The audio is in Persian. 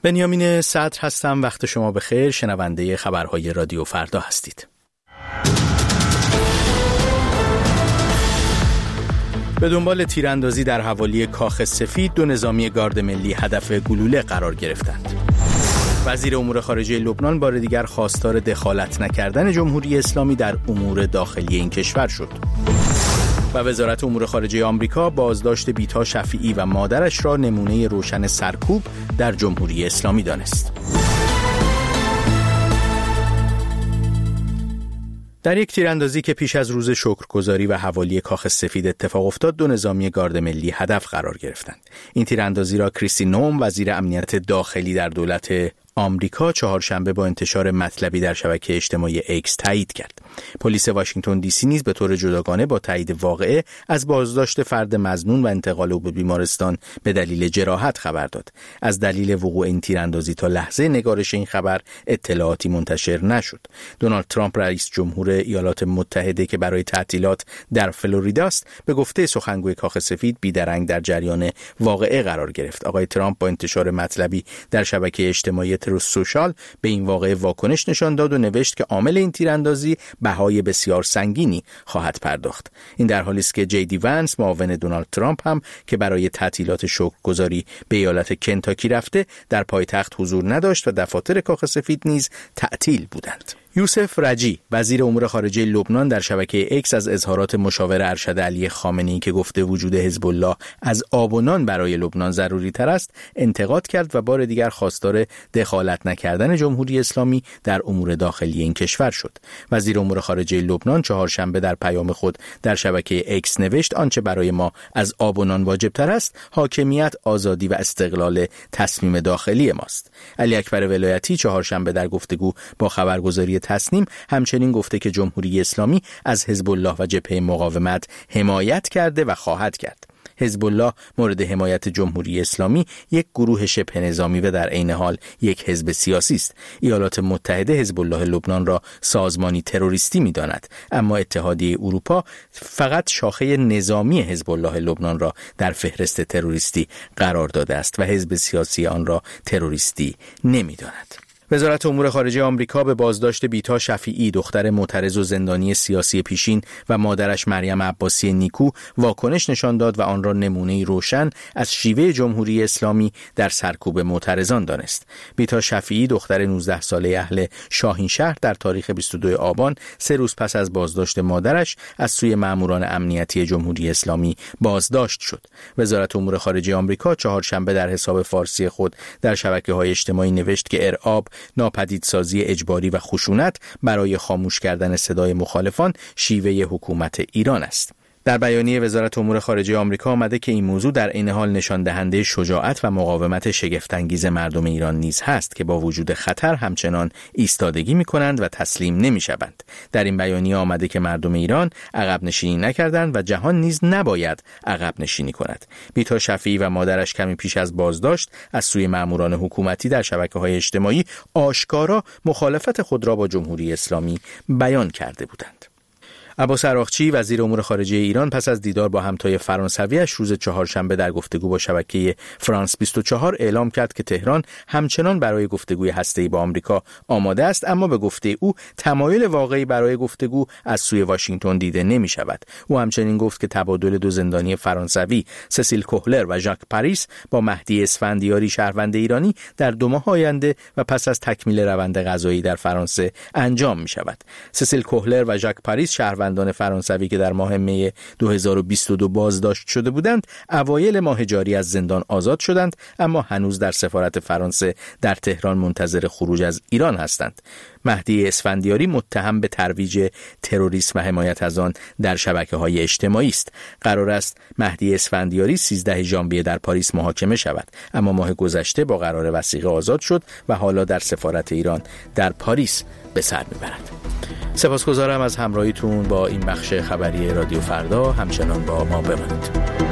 بنیامین صدر هستم. وقت شما بخیر. شنونده خبرهای رادیو فردا هستید. به دنبال تیراندازی در حوالی کاخ سفید، 2 نظامی گارد ملی هدف گلوله قرار گرفتند. وزیر امور خارجه لبنان بار دیگر خواستار دخالت نکردن جمهوری اسلامی در امور داخلی این کشور شد. و وزارت امور خارجه آمریکا بازداشت بیتا شفیعی و مادرش را نمونه روشن سرکوب در جمهوری اسلامی دانست. در یک تیراندازی که پیش از روز شکرگزاری و حوالی کاخ سفید اتفاق افتاد، 2 نظامی گارد ملی هدف قرار گرفتند. این تیراندازی را کریستی نوم، وزیر امنیت داخلی در دولت آمریکا، چهارشنبه با انتشار مطلبی در شبکه اجتماعی ایکس تایید کرد. پلیس واشنگتن دی سی نیز به طور جداگانه با تایید واقعه از بازداشت فرد مظنون و انتقال او به بیمارستان به دلیل جراحت خبر داد. از دلیل وقوع این تیراندازی تا لحظه نگارش این خبر اطلاعاتی منتشر نشد. دونالد ترامپ رئیس جمهور ایالات متحده که برای تعطیلات در فلوریدا است، به گفته سخنگوی کاخ سفید بیدرنگ در جریان واقعه قرار گرفت. آقای ترامپ با انتشار مطلبی در شبکه اجتماعی تروث سوشال به این واقعه واکنش نشان داد و نوشت که عامل این تیراندازی بهای بسیار سنگینی خواهد پرداخت. این در حالی است که جی دی ونس، معاون دونالد ترامپ، هم که برای تعطیلات شکرگزاری به ایالت کنتاکی رفته، در پایتخت حضور نداشت و دفاتر کاخ سفید نیز تعطیل بودند. یوسف رجی، وزیر امور خارجه لبنان، در شبکه ایکس از اظهارات مشاور ارشد علی خامنه‌ای که گفته وجود حزب الله از آب و نان برای لبنان ضروری تر است، انتقاد کرد و بار دیگر خواستار دخالت نکردن جمهوری اسلامی در امور داخلی این کشور شد. وزیر امور خارجه لبنان چهارشنبه در پیام خود در شبکه ایکس نوشت: آنچه برای ما از آب و نان واجب تر است، حاکمیت، آزادی و استقلال تصمیم داخلی ماست. علی اکبر ولایتی چهارشنبه در گفتگو با خبرگزاری تصنیم همچنین گفته که جمهوری اسلامی از حزب الله و جبهه مقاومت حمایت کرده و خواهد کرد. حزب الله مورد حمایت جمهوری اسلامی یک گروه شبه نظامی و در عین حال یک حزب سیاسی است. ایالات متحده حزب الله لبنان را سازمانی تروریستی می‌داند، اما اتحادیه اروپا فقط شاخه نظامی حزب الله لبنان را در فهرست تروریستی قرار داده است و حزب سیاسی آن را تروریستی نمی‌داند. وزارت امور خارجه آمریکا به بازداشت بیتا شفیعی، دختر معترض و زندانی سیاسی پیشین، و مادرش مریم عباسی نیکو واکنش نشان داد و آن را نمونه‌ای روشن از شیوه جمهوری اسلامی در سرکوب معترضان دانست. بیتا شفیعی، دختر 19 ساله اهل شاهینشهر، در تاریخ 22 آبان، 3 روز پس از بازداشت مادرش، از سوی ماموران امنیتی جمهوری اسلامی بازداشت شد. وزارت امور خارجه آمریکا چهارشنبه در حساب فارسی خود در شبکه‌های اجتماعی نوشت که ارعاب، ناپدیدسازی اجباری و خشونت برای خاموش کردن صدای مخالفان شیوه حکومت ایران است. در بیانیه وزارت امور خارجه آمریکا آمده که این موضوع در عین حال نشان دهنده شجاعت و مقاومت شگفت‌انگیز مردم ایران نیز هست که با وجود خطر همچنان ایستادگی می‌کنند و تسلیم نمی‌شوند. در این بیانیه آمده که مردم ایران عقب نشینی نکردند و جهان نیز نباید عقب نشینی کند. بیتا شفیعی و مادرش کمی پیش از بازداشت از سوی ماموران حکومتی در شبکه‌های اجتماعی آشکارا مخالفت خود را با جمهوری اسلامی بیان کرده بودند. عباس عراقچی، وزیر امور خارجه ایران، پس از دیدار با همتای فرانسویش روز چهارشنبه در گفتگو با شبکه فرانس 24 اعلام کرد که تهران همچنان برای گفتگوی هسته‌ای با آمریکا آماده است، اما به گفته او تمایل واقعی برای گفتگو از سوی واشنگتن دیده نمی شود. او همچنین گفت که تبادل 2 زندانی فرانسوی، سسیل کوهلر و ژاک پاریس، با مهدی اسفندیاری، شهروند ایرانی، در 2 ماه آینده و پس از تکمیل روند قضایی در فرانسه انجام می شود. سسیل کوهلر و ژاک پاریس، شهروندان فرانسوی که در ماه می 2022 بازداشت شده بودند، اوایل ماه جاری از زندان آزاد شدند، اما هنوز در سفارت فرانسه در تهران منتظر خروج از ایران هستند. مهدی اسفندیاری متهم به ترویج تروریسم و حمایت از آن در شبکه‌های اجتماعی است. قرار است مهدی اسفندیاری 13 ژانویه در پاریس محاکمه شود، اما ماه گذشته با قرار وثیقه آزاد شد و حالا در سفارت ایران در پاریس به سر میبرد. سپاسگزارم از همراهیتون با این بخش خبری رادیو فردا. همچنان با ما بمانید.